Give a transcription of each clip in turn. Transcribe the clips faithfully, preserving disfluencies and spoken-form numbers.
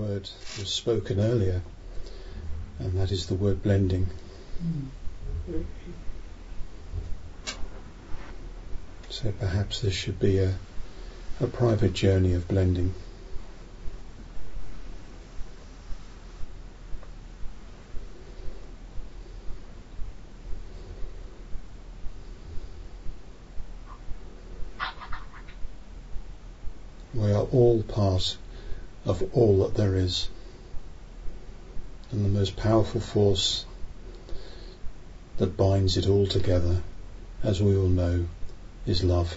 word was spoken earlier, and that is the word blending. Mm. So perhaps this should be a, a private journey of blending. We are all part of all that there is, and the most powerful force that binds it all together, as we all know, is love.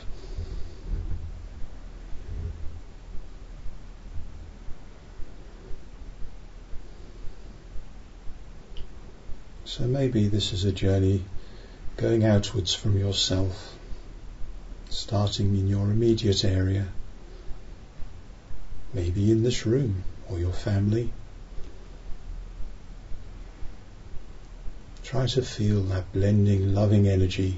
So maybe this is a journey going outwards from yourself, starting in your immediate area, maybe in this room or your family. Try to feel that blending, loving energy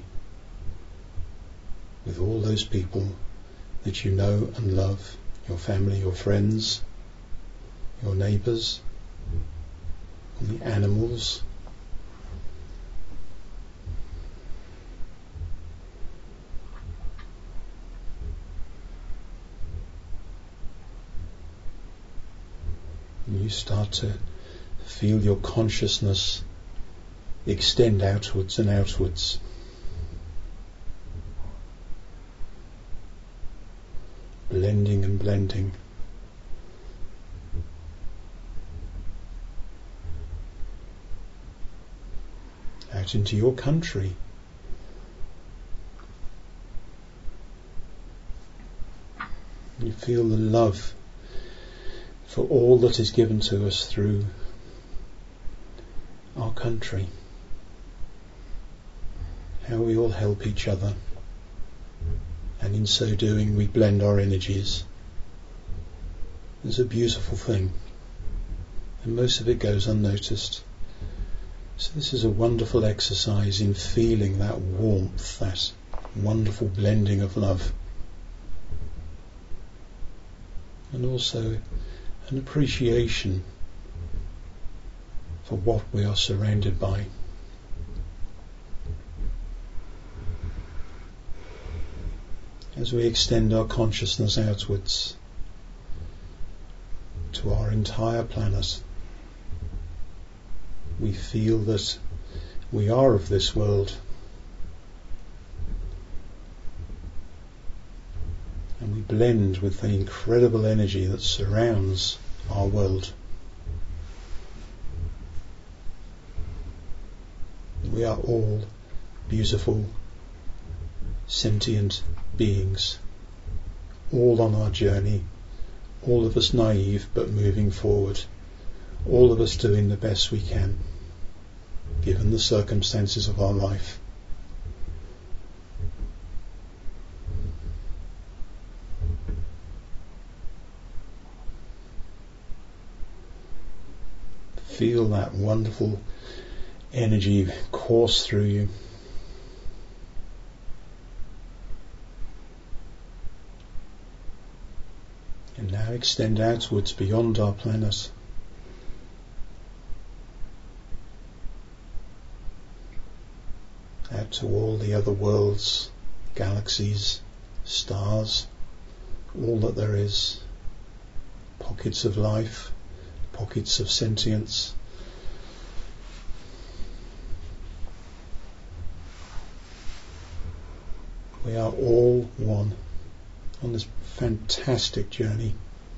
with all those people that you know and love, your family, your friends, your neighbours, and the animals. And you start to feel your consciousness extend outwards and outwards. Blending and blending. Out into your country. You feel the love for all that is given to us through our country. How we all help each other, and in so doing we blend our energies. It's a beautiful thing, and most of it goes unnoticed. So this is a wonderful exercise in feeling that warmth, that wonderful blending of love, and also an appreciation for what we are surrounded by. As we extend our consciousness outwards to our entire planet, we feel that we are of this world, and we blend with the incredible energy that surrounds our world. We are all beautiful, sentient beings, all on our journey, all of us naive but moving forward, all of us doing the best we can, given the circumstances of our life. Feel that wonderful energy course through you. And now extend outwards beyond our planet. Out to all the other worlds, galaxies, stars, all that there is. Pockets of life, pockets of sentience. We are all one on this fantastic journey.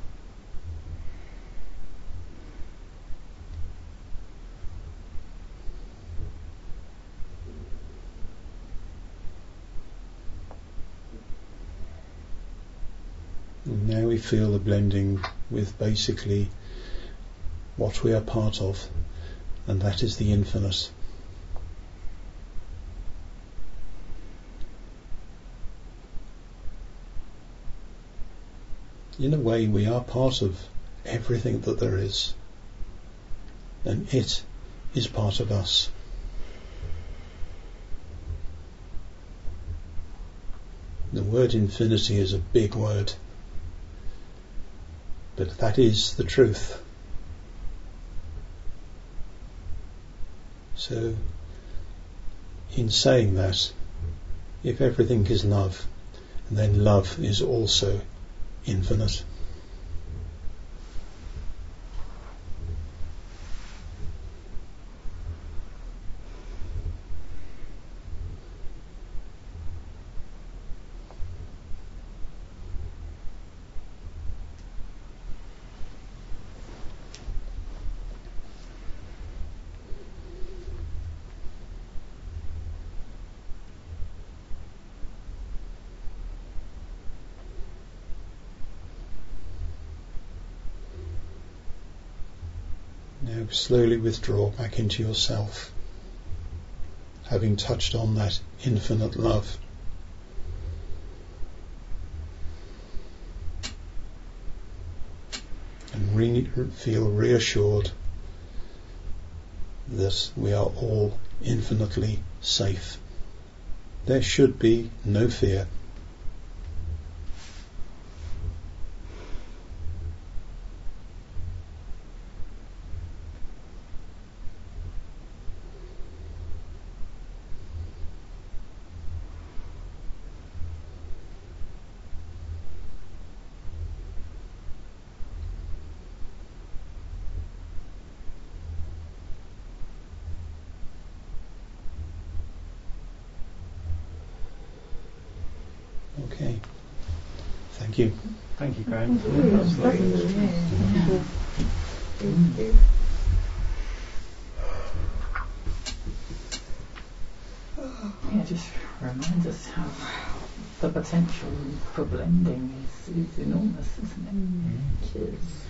And now we feel the blending with basically what we are part of, and that is the infinite. In a way, we are part of everything that there is, and it is part of us. The word infinity is a big word, but that is the truth. So, in saying that, if everything is love, then love is also infinite. Now slowly withdraw back into yourself, having touched on that infinite love. And re- feel reassured that we are all infinitely safe. There should be no fear. Okay. Thank you. Thank you, Graham. Absolutely. Yeah, just reminds us how the potential for blending is, is enormous, isn't it? Mm. It is.